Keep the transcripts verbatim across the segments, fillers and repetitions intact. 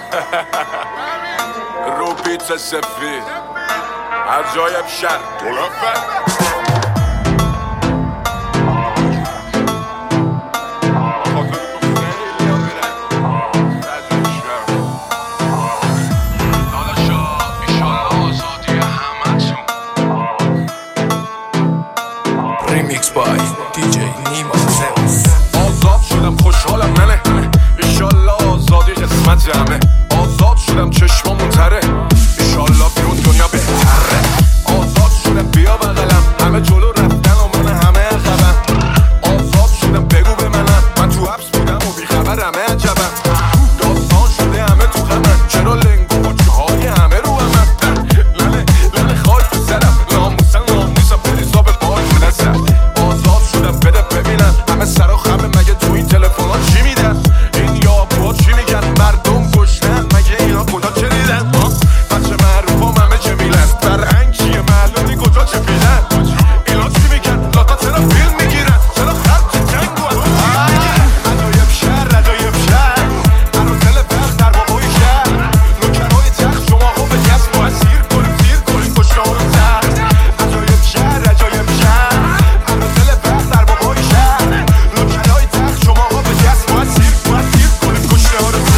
رو بیت سفید عجایب شهر گلافه Remix by دی جی نیما زئوس. آزاد شدم خوشحالم منه ایشالله آزادی قسمت همه. آزاد شدم چشمامون تره ایشالله بیرون دنیا بهتره. آزاد شدم بیا بغلم همه جلو رفتن و من همه عقبم. آزاد شدم بگو به منم من تو حبس بودم و بیخبر همه عجبم. داستان شده همه تو غمن چرا لنگو با چوهای همه رو همم. لله لله خاک تو سرم ناموسن ناموسم بریزا به پای منسم. آزاد شدم بده ببینم همه سر و خمه مگه تو این تلفن ها چی میدن. این یابوها چی میگن مردم گشنن مگه اینا کجا چه دیدن. بچه معروف هم همه جمیلن فرهنگ چیه معلومی کجا چه پیدن. اینا چی میگن لاتا چرا فیلم میگیرن چرا خرج جنگ و عجایب شهر عجایب شهر عروسل فخر در بابای شهر. نوکرهای تخت شما ها به دست با اسیر کنیم سیر کنیم کشته ها رو تخت. عجایب شهر عجایب شهر عروسل فخر در بابای شهر. نوکرهای تخت شما ها به دست با اسیر با اسیر کنیم کشته ها رو تخت.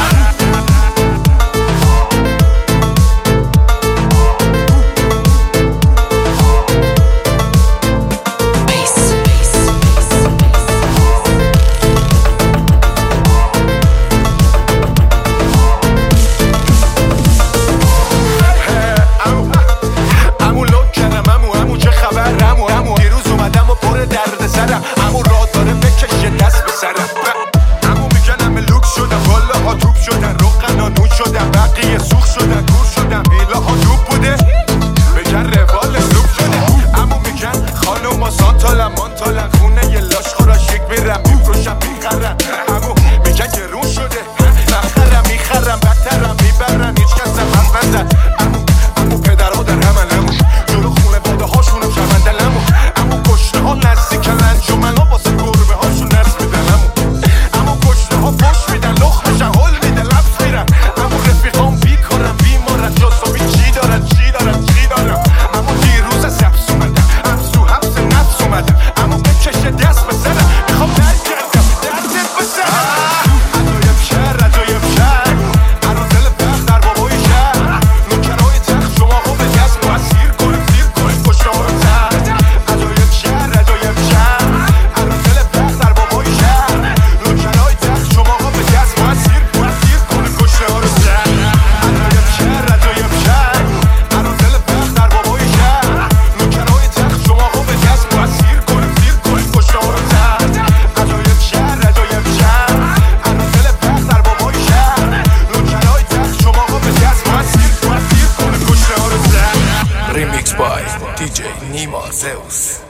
امو لوک کردم امو امو چه خبر امو امو دیروز اومدم و پر درد سرم. امو راه داره بکشه دست به سرم. امو میگن همه لوک شدم والا ها توپ شدن روغن ها نون شدن بقیه سوخ شدن کور شدن ویلا ها توپ بوده بگن روال سوپ شده. امو میگن خانوم ها سانتالن مانتالن خونه یه لاش خورا شک میرم میفروشم میخرم. امو میگن گرون شده نخرم میخرم بدترم میبرم هیچ کس هم نزد. امو امو پدرها در همن امو جلو خونه باده هاشونم شوندن امو امو کشته ها نزدیکن انجمن ها واسه گربه هاشون نرس میدن. امو امو کشته ها فش میدن لخمشن هل میده لبس میرن. امو رفیقام بیکارن بیمارن جاسوبی چی دارن چی دارن چی دارن. امو دیروز از حبس اومدم افسو حبس نفس اومدم. امو بکشه دست به سرم میخوام برگردم دستت به سرم. عجایب شهر عجایب شهر عروسل فخر در بابای شهر. نوکرهای تخت شما ها به دست با اسیر کنیم سیر کنیم کشته ها رو تخت. عجایب شهر عجایب شهر عروسل فخر در بابای شهر. نوکرهای تخت شما ها به دست با اسیر با اسیر کنیم کشته ها رو تخت. عجایب شهر عجایب شهر عروسل فخر در بابای شهر. نوکرهای تخت شما ها به دست با اسیر کنیم سیر کنیم کشته ها رو تخت. عجایب شهر عجایب شهر عروسل فخر در بابای شهر. نوکرهای تخت شما ها به دست با اسیر با اسیر کنیم کشته ها رو تخت. Remix by دی جی نیما زئوس.